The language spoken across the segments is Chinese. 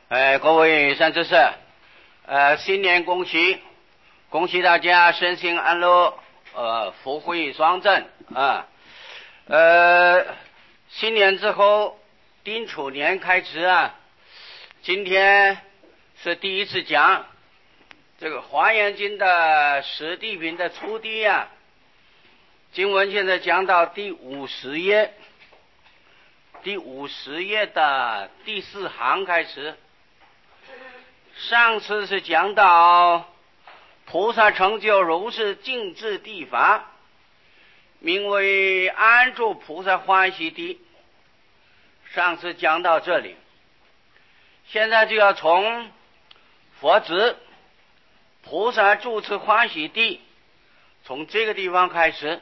各位善知识，新年恭喜，恭喜大家身心安乐，福慧双振啊。新年之后，丁丑年开始啊，今天是第一次讲这个《华严经》的十地品的初地啊。经文现在讲到第50页，第50页的第4行开始。上次是讲到菩萨成就如是静智地法，名为安住菩萨欢喜地。上次讲到这里，现在就要从佛子菩萨住持欢喜地，从这个地方开始。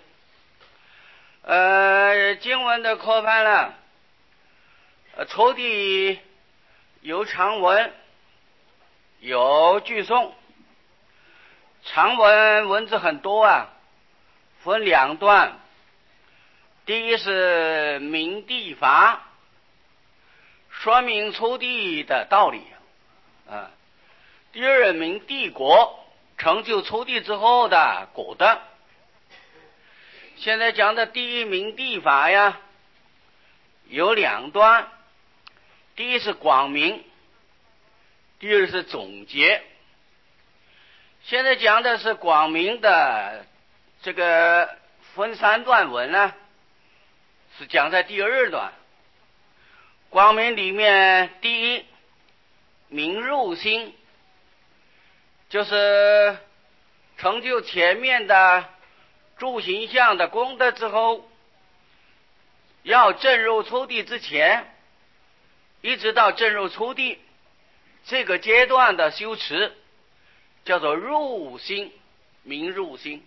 经文的科判了，初地有长文有句诵。长文文字很多啊，分2段。第一是明地法，说明初地的道理啊。第二明地果，成就初地之后的果德。现在讲的第一明地法呀，有2段。第一是广明，第二是总结。现在讲的是广明的这个分3段文呢，是讲在第2段。广明里面，第一明入心，就是成就前面的住形象的功德之后，要证入初地之前，一直到证入初地这个阶段的修持，叫做入心，明入心。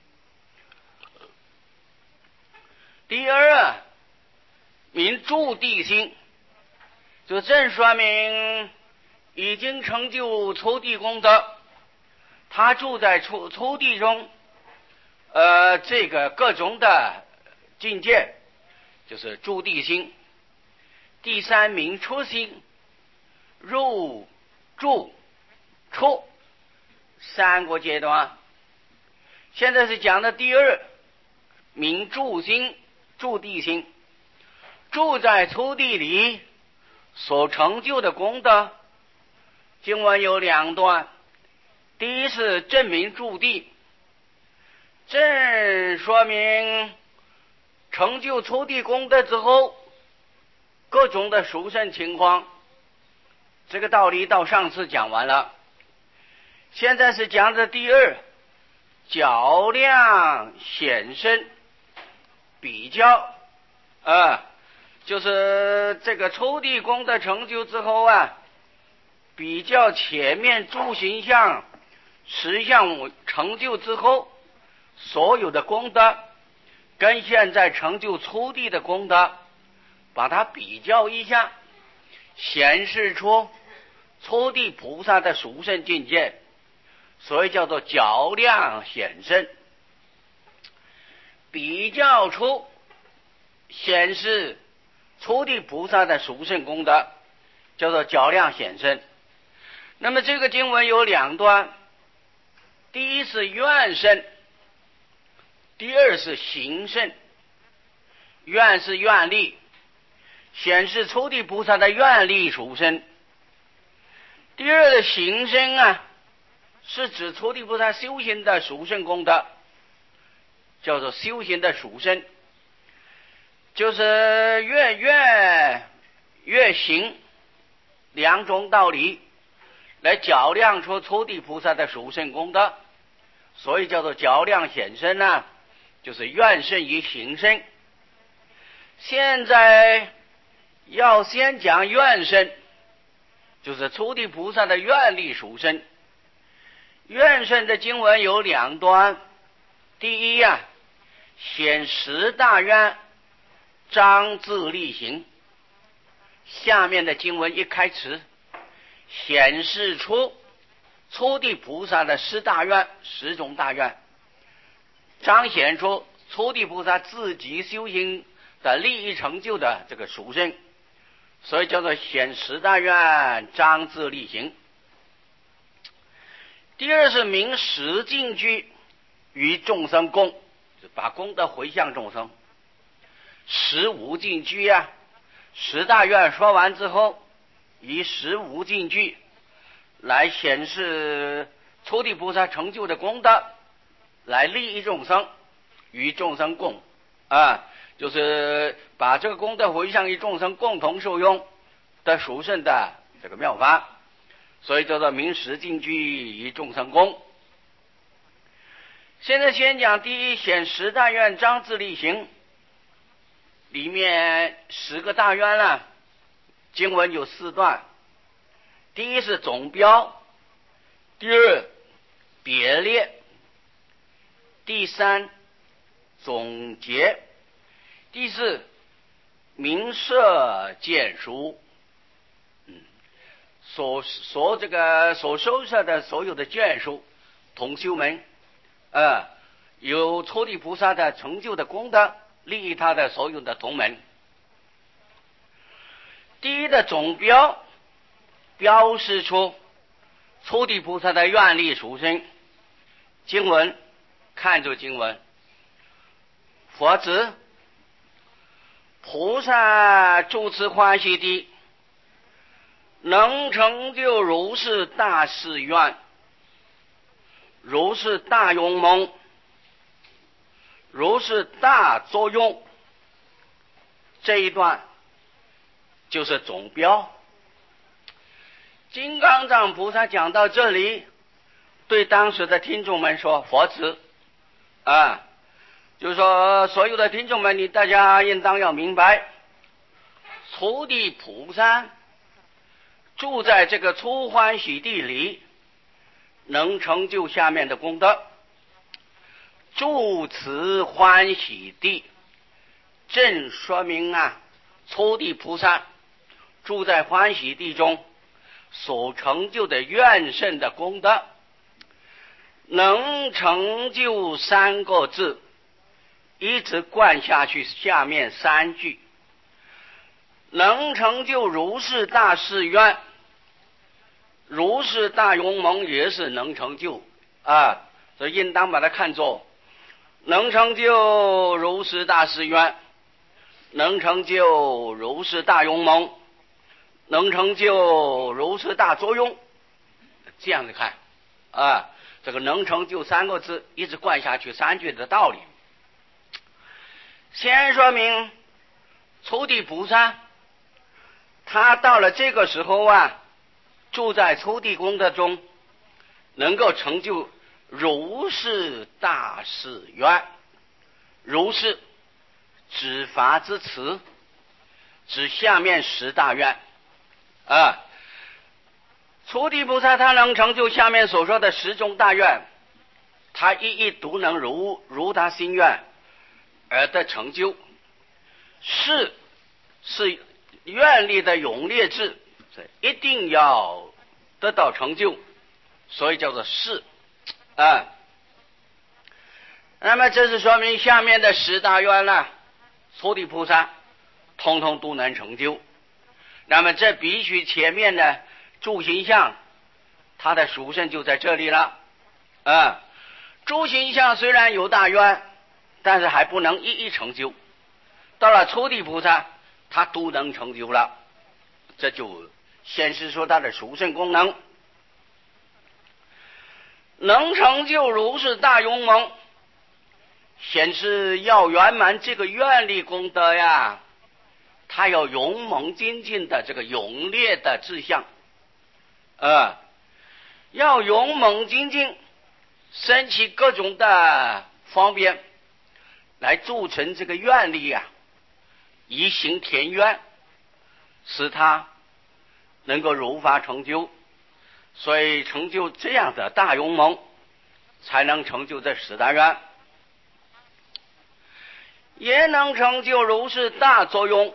第二明住地心，就正说明已经成就初地功德，他住在初地中，这个各种的境界，就是住地心。第三明出心，入住出3个阶段。现在是讲的第2明住心，住地心，住在初地里所成就的功德。经文有2段。第一是证明住地，正说明成就初地功德之后各种的殊胜情况。这个道理到上次讲完了。现在是讲的第2较量显身，比较就是这个初地功德成就之后啊，比较前面诸形象实相成就之后所有的功德，跟现在成就初地的功德把它比较一下，显示出初地菩萨的殊胜境界，所以叫做较量显身。比较出显示初地菩萨的殊胜功德，叫做较量显身。那么这个经文有2段。第一是愿胜，第2是行胜。愿是愿力，显示初地菩萨的愿力殊胜。第2的行胜啊，是指初地菩萨修行的殊胜功德，叫做修行的殊胜，就是越愿越行2种道理来较量出初地菩萨的殊胜功德，所以叫做较量显身呢，就是愿胜与行胜。现在要先讲愿胜，就是初地菩萨的愿力殊胜。愿胜的经文有2段。第一显10大愿，张自力行。下面的经文一开始，显示出初地菩萨的10大愿，10种大愿，彰显出初地菩萨自己修行的利益成就的这个殊胜。 所以叫做显十大愿张自力行。第二是明十净居于众生供，把功德回向众生。十无尽居啊，十大愿说完之后，以十无尽居来显示初地菩萨成就的功德，来利益众生，与众生共啊，就是把这个功德回向于众生共同受用的殊胜的这个妙法，所以叫做明十净居于众生共。现在先讲第一显十大愿张自力行，里面10个大愿了，经文有4段。第一是总标，第二别列，第三总结，第四明设见书。所收摄的所有的眷属同修们，有初地菩萨的成就的功德，利益他的所有的同门。第一的总标，标示出初地菩萨的愿力殊胜。经文，看住经文，佛子，菩萨住持欢喜地，能成就如是大誓愿，如是大勇猛，如是大作用。这一段就是总标。金刚藏菩萨讲到这里，对当时的听众们说：佛子就是说所有的听众们，大家应当要明白，初地菩萨住在这个初欢喜地里，能成就下面的功德。住持欢喜地，正说明初地菩萨住在欢喜地中所成就的愿胜的功德，能成就3个字，一直贯下去，下面3句，能成就如是大誓愿，如是大勇猛也是能成就所以应当把它看作能成就如是大誓愿，能成就如是大勇猛，能成就如是大作用，这样子看这个能成就3个字一直贯下去3句的道理。先说明初地菩萨他到了这个时候住在初地功德中，能够成就如是大誓愿。如是指法之词，指下面10大愿初地菩萨他能成就下面所说的10种大愿，他一一都能如他心愿而得成就。是愿力的勇烈智，一定要得到成就，所以叫做是那么这是说明下面的10大愿了，初地菩萨通通都能成就。那么这必须前面的住行相，它的殊胜就在这里了住行相虽然有大愿，但是还不能一一成就，到了初地菩萨他都能成就了，这就显示出他的殊胜功能。能成就如是大勇猛，显示要圆满这个愿力功德他有勇猛精进的这个勇烈的志向要勇猛精进，升起各种的方便来铸成这个愿力以行田愿，使他能够如法成就。所以成就这样的大勇猛，才能成就这10大愿。也能成就如是大作用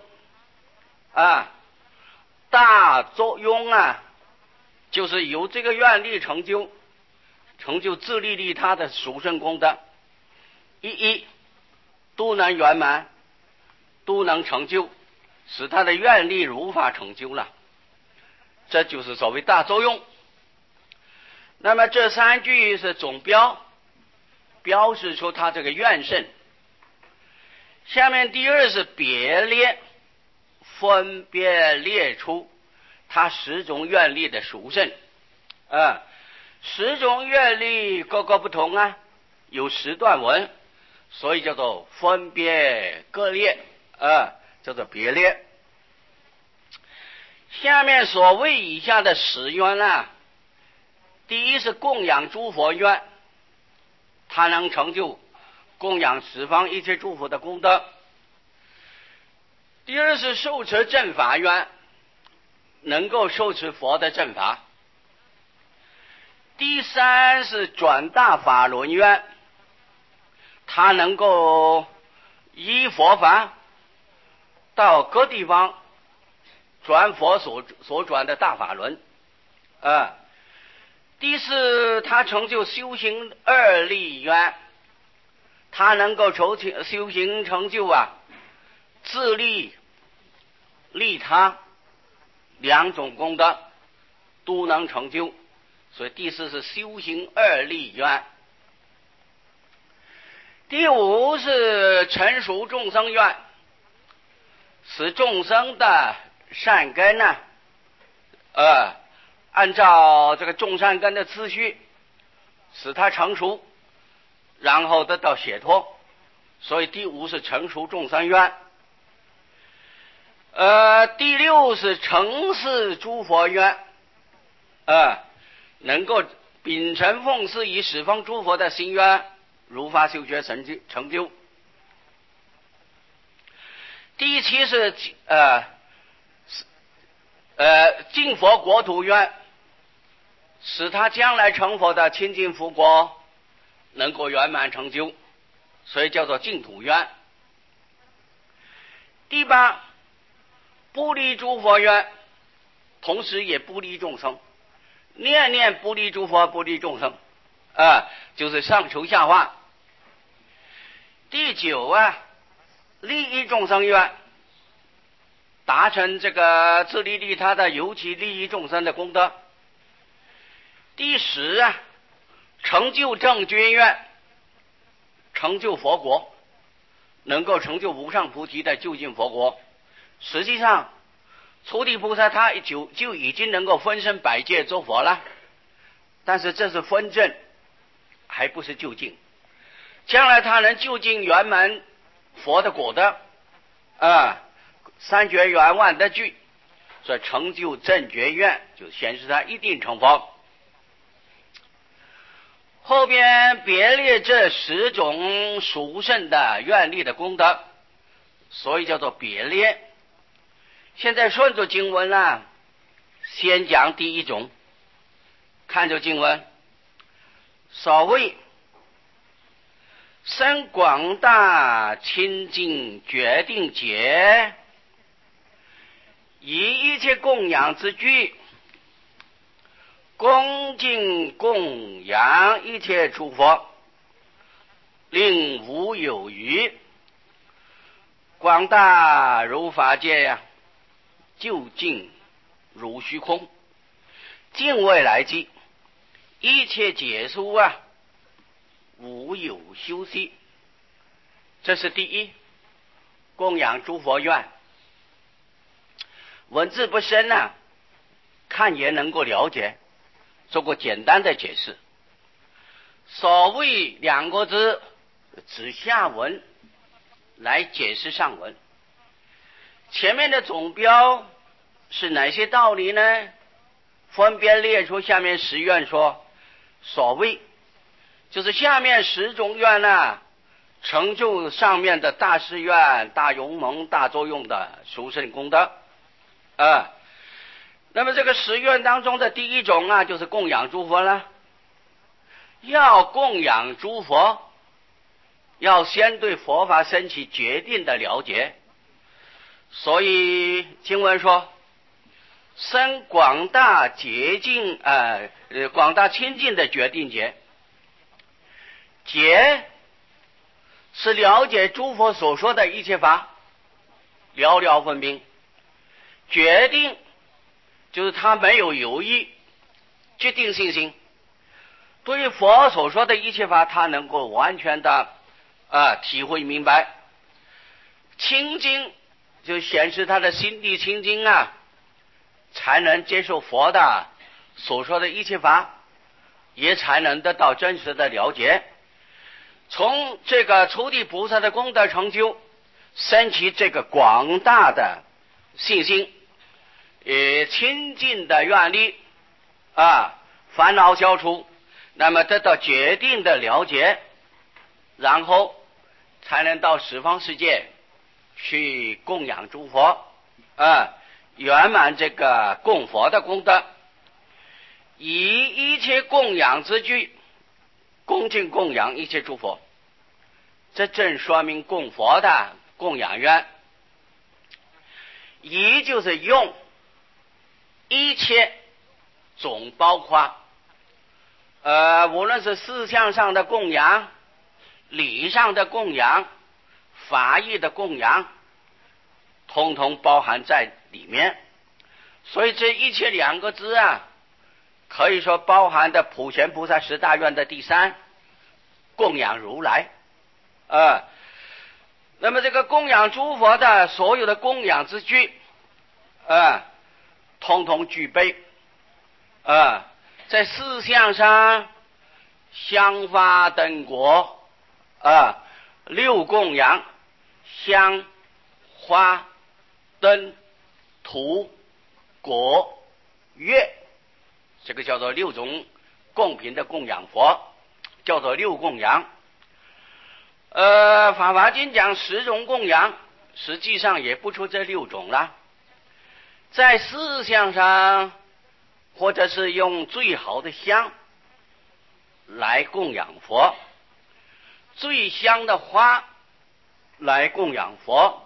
大作用就是由这个愿力成就自利利他的殊胜功德，一都能圆满，都能成就， 使他的愿力如法成就了，这就是所谓大作用。那么这3句是总标，标示出他这个愿胜。下面第2是别列，分别列出他10种愿力的殊胜。10种愿力各个不同啊，有10段文，所以叫做分别各列，叫做别列。下面所谓以下的10愿啊，第1是供养诸佛愿，它能成就供养十方一切诸佛的功德。第2是受持正法愿，能够受持佛的正法。第3是转大法轮愿，它能够依佛法到各地方转佛所转的大法轮。第4他成就修行2利愿，他能够修行成就自利利他2种功德都能成就，所以第4是修行2利愿。第5是成熟众生愿，使众生的善根按照这个众善根的次序使它成熟，然后得到解脱，所以第5是成熟众生愿。第6是承事诸佛愿，能够秉承奉事以十方诸佛的心愿，如法修学成就。第7是净佛国土愿，使他将来成佛的清净福国能够圆满成就，所以叫做净土愿。第8不离诸佛愿，同时也不离众生，念念不离诸佛，不离众生，就是上求下化。第9利益众生愿，达成这个自利利他的尤其利益众生的功德。第10成就正觉愿，成就佛国，能够成就无上菩提的究竟佛国。实际上初地菩萨他就已经能够分身百界做佛了，但是这是分证，还不是究竟。将来他能究竟圆满佛的果德，三觉圆满的具，所以成就正觉愿，就显示他一定成佛。后边别列这10种殊胜的愿力的功德，所以叫做别列。现在顺着经文先讲第1种。看着经文，所谓深广大清净决定解，以一切供养之具，恭敬供养一切诸佛，令无有余。广大如法界究竟如虚空，尽未来际，一切解数无有休息。这是第1，供养诸佛愿。文字不深看也能够了解，做过简单的解释。所谓2个字，指下文来解释上文。前面的总标是哪些道理呢？分别列出下面10愿说，所谓就是下面10种愿成就上面的大誓愿、大勇猛、大作用的殊胜功德。那么这个10愿当中的第1种就是供养诸佛了。要供养诸佛，要先对佛法升起决定的了解。所以经文说生广大洁净广大清净的决定解。解是了解诸佛所说的一切法，了了分明， 决定就是他没有犹豫，决定信心。对于佛所说的一切法，他能够完全的体会明白。清净就显示他的心地清净才能接受佛的所说的一切法，也才能得到真实的了解。从这个初地菩萨的功德成就，升起这个广大的信心，清净的愿力烦恼消除，那么得到决定的了解，然后才能到十方世界去供养诸佛圆满这个供佛的功德，以一切供养之具恭敬供养一切诸佛，这正说明供佛的供养愿。以就是用一切总包括无论是思想上的供养、理上的供养、法义的供养，统统包含在里面。所以这一切两个字可以说包含的普贤菩萨十大愿的第三，供养如来那么这个供养诸佛的所有的供养之具统统具备在四相上香花灯果六供养，香花灯土果乐，这个叫做六种供品的供养佛，叫做六供养。法华经讲10种供养，实际上也不出这6种了。在思想上，或者是用最好的香来供养佛，最香的花来供养佛。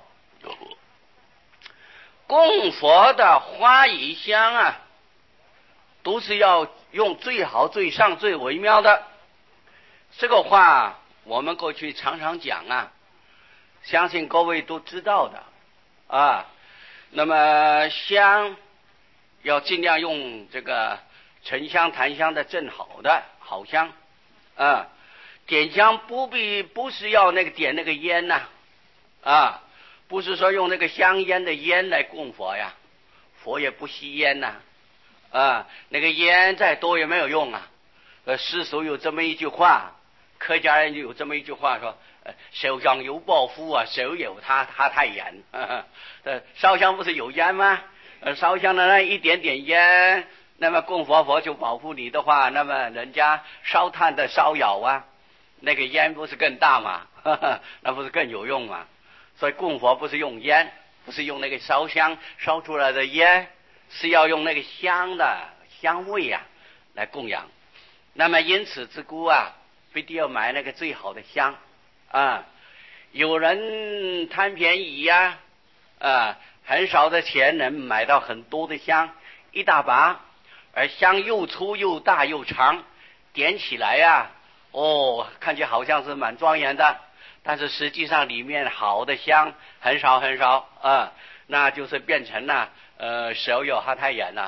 供佛的花与香都是要用最好最上最微妙的。这个话我们过去常常讲相信各位都知道的那么香要尽量用这个沉香檀香的正好的好香点香不是要那个点那个烟不是说用那个香烟的烟来供佛呀，佛也不吸烟那个烟再多也没有用世俗有这么一句话，客家人就有这么一句话说手上有报夫手有他太严烧香不是有烟吗烧香的那一点点烟，那么供佛就保护你的话，那么人家烧炭的烧窑那个烟不是更大吗那不是更有用吗？所以供佛不是用烟，不是用那个烧香烧出来的烟，是要用那个香的香味来供养。那么因此之故必定要买那个最好的香有人贪便宜很少的钱能买到很多的香，一大把，而香又粗又大又长，点起来看起来好像是蛮庄严的，但是实际上里面好的香很少很少那就是变成了手有哈太严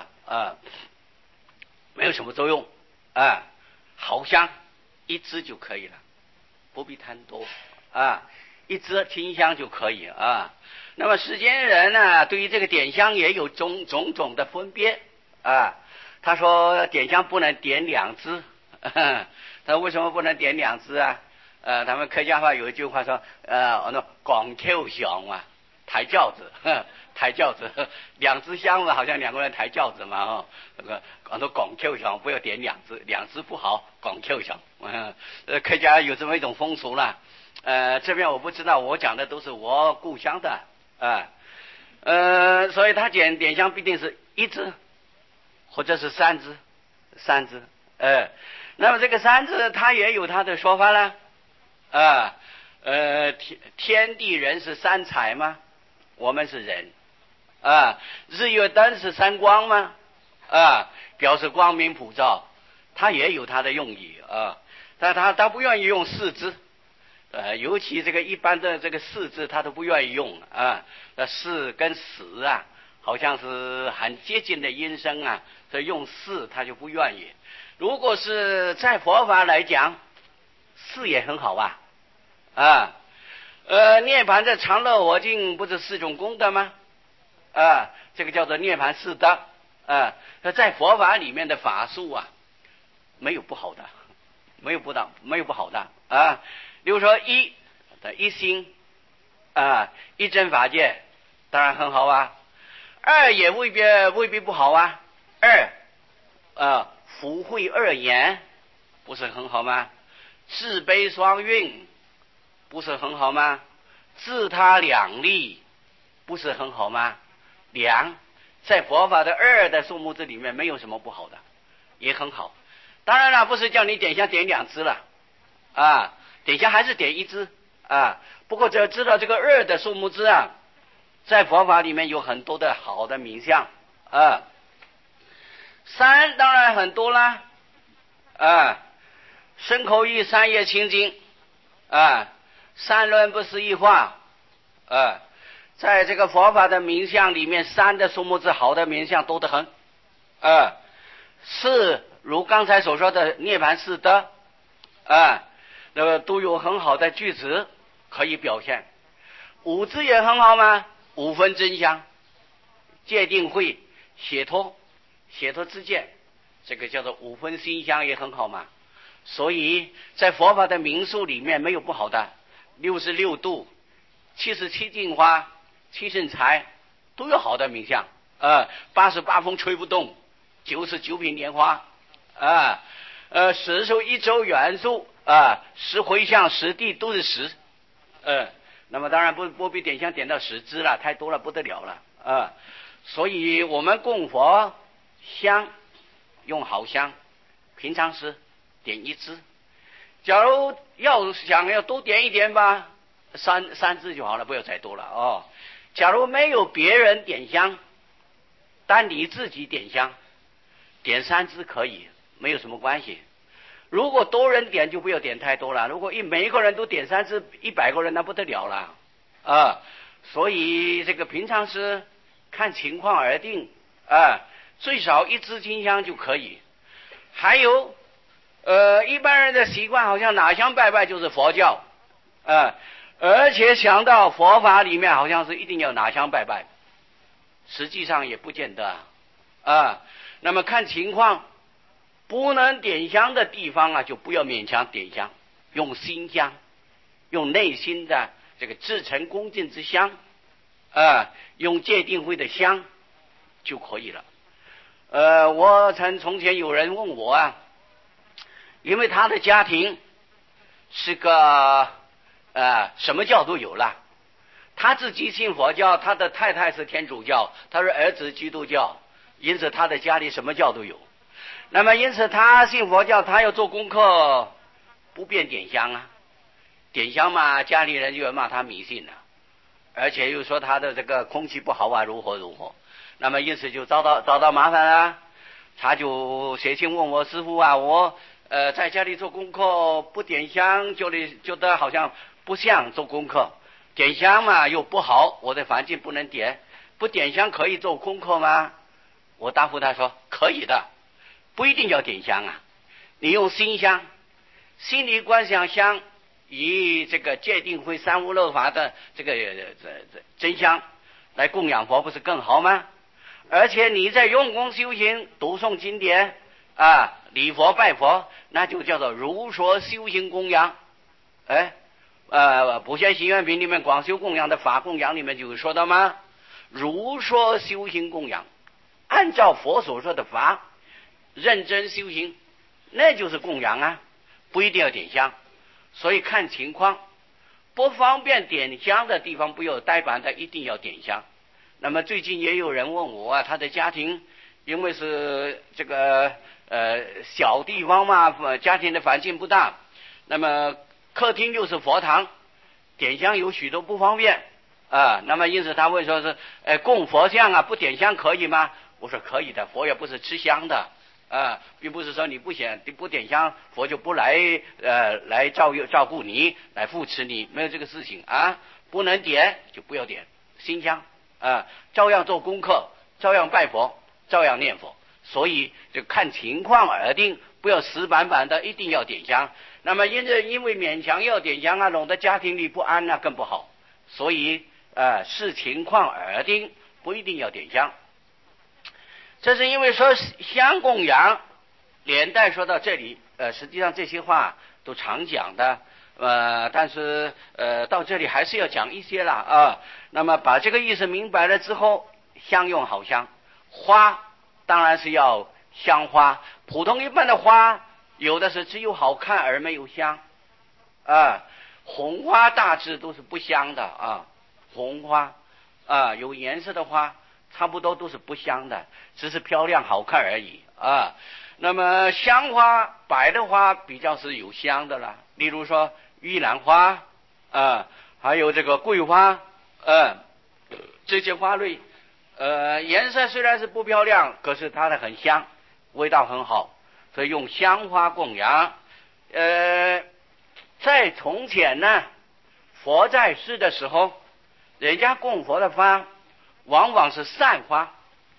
没有什么作用好香一支就可以了，不必贪多一支清香就可以那么世间人对于这个点香也有种种的分别他说点香不能点2支他为什么不能点2支他们客家话有一句话说广口香抬轿子抬轿子2支香好像2个人抬轿子嘛那个广口香不要点2支，2支不好，广口香客家有这么一种风俗了这边我不知道，我讲的都是我故乡的所以他点香必定是1支或者是3支那么这个3支他也有他的说法了天地人是3彩吗？我们是人日月灯是3光吗？表示光明普照，他也有他的用意但他不愿意用4支尤其这个一般的这个4支他都不愿意用4跟死好像是很接近的音声啊，所以用四他就不愿意。如果是在佛法来讲，四也很好吧？涅槃的常乐我净不是四种功德吗？这个叫做涅槃四德。在佛法里面的法术啊，没有不好的，没有不好的啊。比如说一心一真法界，当然很好啊。二也未必不好啊。福慧二言，不是很好吗？智悲双运，不是很好吗？自他两利，不是很好吗？两在佛法的二的数目字里面没有什么不好的，也很好。当然了，不是叫你点香点2支了点香还是点1支不过只要知道这个二的数目字在佛法里面有很多的好的名相三当然很多啦身口意三业清净三轮不思议化在这个佛法的名相里面，三的数目字好的名相多得很四如刚才所说的涅槃四德那个都有很好的句子可以表现。五字也很好吗？五分真相、戒定慧、解脱之见，这个叫做五分心相也很好嘛。所以在佛法的名数里面没有不好的，66度、77净花、7圣财都有好的名相88风吹不动，99品莲花10数1周元素10回向10地都是10那么当然不必点香点到10支了，太多了不得了了所以我们供佛香用好香，平常时点1支，假如想要多点一点吧，3支就好了，不要再多了假如没有别人点香，但你自己点香，点3支可以，没有什么关系。如果多人点就不要点太多了，如果每一个人都点3支，100个人那不得了了所以这个平常是看情况而定最少1支金香就可以。还有一般人的习惯好像拿香拜拜就是佛教而且想到佛法里面好像是一定要拿香拜拜，实际上也不见得那么看情况，不能点香的地方就不要勉强点香，用心香，用内心的这个至诚恭敬之香用戒定慧的香就可以了我从前有人问我因为他的家庭是个什么教都有了，他自己信佛教，他的太太是天主教，他是儿子基督教，因此他的家里什么教都有。那么因此他信佛教，他要做功课不便点香点香嘛，家里人就要骂他迷信了，而且又说他的这个空气不好如何，那么因此就遭到麻烦了。他就写信问我，师父我在家里做功课不点香，觉得好像不像做功课，点香嘛又不好，我的环境不能点，不点香可以做功课吗？我答复他说可以的，不一定要点香你用心香，心里观想香，以这个戒定慧三无漏法的这个真香来供养佛，不是更好吗？而且你在用功修行，读诵经典礼佛拜佛，那就叫做如说修行供养普贤行愿品里面广修供养的法供养里面就有说到吗？如说修行供养，按照佛所说的法认真修行，那就是供养不一定要点香。所以看情况，不方便点香的地方不要呆板的，一定要点香。那么最近也有人问我他的家庭因为是这个小地方嘛，家庭的环境不大，那么客厅又是佛堂，点香有许多不方便那么因此他问说是供佛像不点香可以吗？我说可以的，佛也不是吃香的并不是说你不点香佛就不来照顾你，来扶持你，没有这个事情不能点就不要点心香照样做功课，照样拜佛，照样念佛。所以就看情况而定，不要死板板的一定要点香。那么因为勉强要点香啊，弄得家庭里不安啊，更不好。所以视情况而定，不一定要点香。这是因为说香供养，连带说到这里，实际上这些话都常讲的，但是到这里还是要讲一些了啊。那么把这个意思明白了之后，香用好香，花当然是要香花。普通一般的花，有的是只有好看而没有香红花大致都是不香的红花有颜色的花差不多都是不香的，只是漂亮好看而已那么香花白的花比较是有香的了，例如说玉兰花还有这个桂花这些花类颜色虽然是不漂亮，可是它的很香，味道很好，所以用香花供养。在从前呢，佛在世的时候，人家供佛的花往往是散花，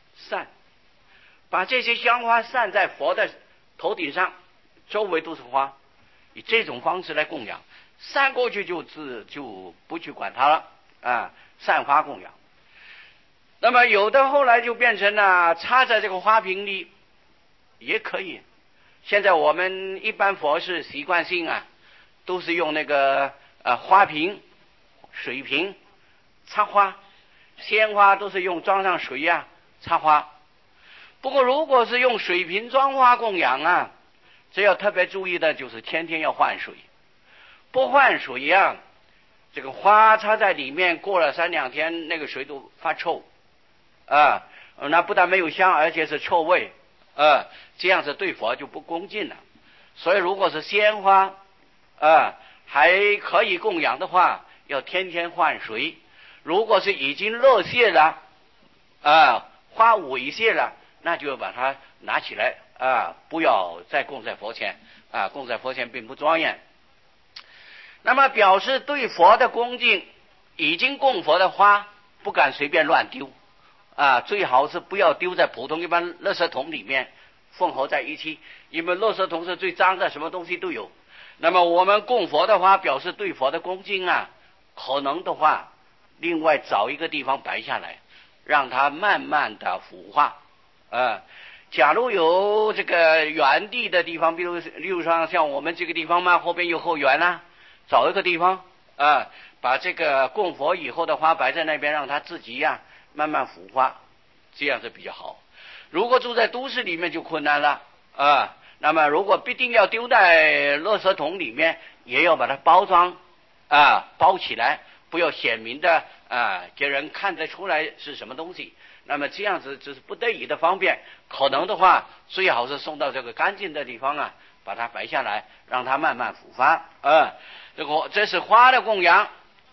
把这些香花散在佛的头顶上，周围都是花，以这种方式来供养，散过去就不去管它了散花供养。那么有的后来就变成了插在这个花瓶里也可以。现在我们一般佛事习惯性都是用那个花瓶、水瓶插花，鲜花都是用装上水插花。不过如果是用水瓶装花供养这要特别注意的就是天天要换水，不换水这个花插在里面过了3-2天，那个水都发臭那不但没有香，而且是臭味这样子对佛就不恭敬了。所以如果是鲜花还可以供养的话，要天天换水。如果是已经落谢了花萎谢了，那就要把它拿起来不要再供在佛前供在佛前并不庄严。那么表示对佛的恭敬，已经供佛的花不敢随便乱丢最好是不要丢在普通一般垃圾桶里面混合在一起，因为垃圾桶是最脏的，什么东西都有。那么我们供佛的话表示对佛的恭敬可能的话另外找一个地方摆下来，让它慢慢的腐化假如有这个园地的地方，例如说像我们这个地方嘛，后边有后园找一个地方把这个供佛以后的花摆在那边，让它自己慢慢腐化，这样是比较好。如果住在都市里面就困难了那么如果必定要丢在垃圾桶里面，也要把它包装包起来，不要显明的给人看得出来是什么东西。那么这样子只是不得已的方便，可能的话最好是送到这个干净的地方把它摆下来，让它慢慢腐发这是花的供养。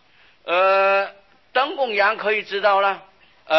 灯供养可以知道了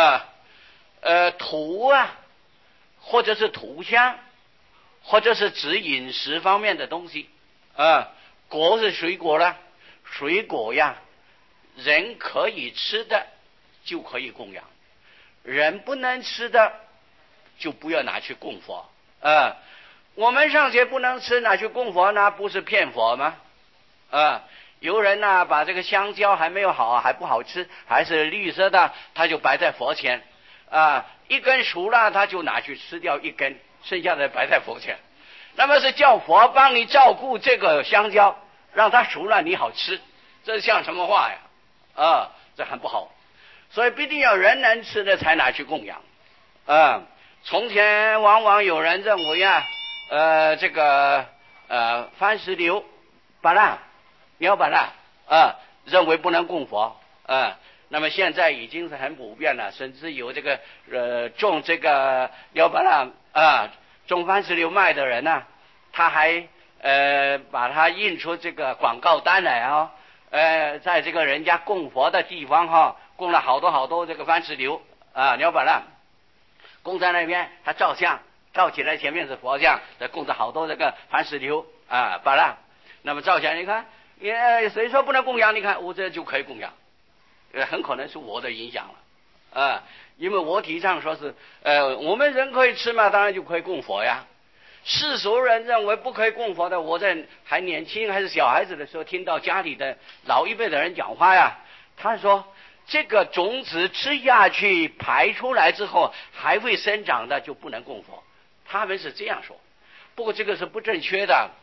土或者是土香，或者是指饮食方面的东西果是水果了，水果人可以吃的就可以供养，人不能吃的就不要拿去供佛我们尚且不能吃，拿去供佛那不是骗佛吗有人把这个香蕉还没有好还不好吃，还是绿色的，他就摆在佛前一根熟了他就拿去吃掉一根，剩下的摆在佛前，那么是叫佛帮你照顾这个香蕉，让它熟了你好吃，这像什么话这很不好。所以必定要人能吃的才拿去供养从前往往有人认为这个番石榴芭乐苗芭乐认为不能供佛那么现在已经是很普遍了，甚至有这个种这个苗芭乐种番石榴卖的人他还把它印出这个广告单来在这个人家供佛的地方供了好多这个番石榴苗芭乐，供在那边，他照相照起来前面是佛像，再供着好多这个番石榴芭乐，那么照起来你看谁说不能供养，你看我这就可以供养很可能是我的影响因为我提倡说是我们人可以吃嘛，当然就可以供佛呀。世俗人认为不可以供佛的，我在还年轻还是小孩子的时候，听到家里的老一辈的人讲话呀，他说这个种子吃下去排出来之后还会生长的就不能供佛，他们是这样说。不过这个是不正确的。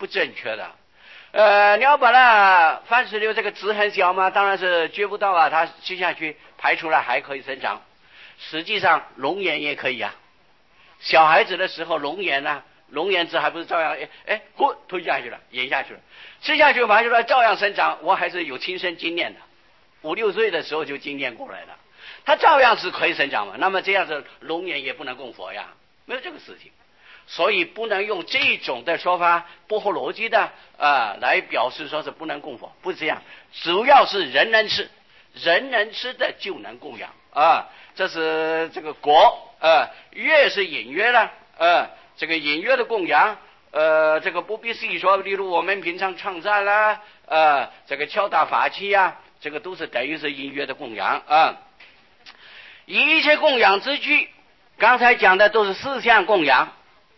你要把它番石榴这个籽很小嘛，当然是撅不到啊，它吃下去排出来还可以生长。实际上龙眼也可以啊，小孩子的时候龙眼啊，龙眼籽还不是照样吞下去了，咽下去了，吃下去排出来照样生长。我还是有亲身经验的，5、6岁的时候就经验过来了，它照样是可以生长嘛。那么这样子龙眼也不能供佛呀，没有这个事情。所以不能用这种的说法不合逻辑的来表示说是不能供佛，不是这样。主要是人能吃的就能供养这是这个果乐是隐约了这个隐约的供养这个不必细说，例如我们平常唱赞啦这个敲打法器啊，这个都是等于是隐约的供养一切供养之具，刚才讲的都是4项供养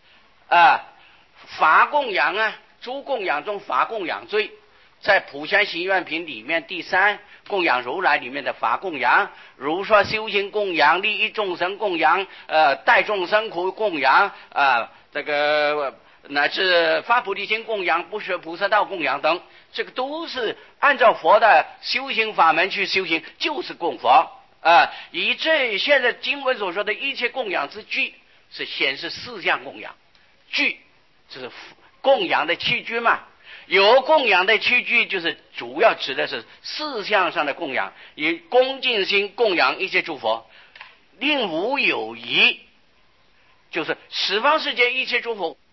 法供养啊，诸供养中法供养最，在普贤行愿品里面第3供养如来里面的法供养，如说修行供养、利益众生供养代众生苦供养这个乃至发菩提心供养、不学菩萨道供养等，这个都是按照佛的修行法门去修行，就是供佛以这现在经文所说的一切供养之具，是显示4项供养具，就是供养的器具嘛。有供养的器具，就是主要指的是4项上的供养，以恭敬心供养一切诸佛，令无有疑，就是十方世界一切诸佛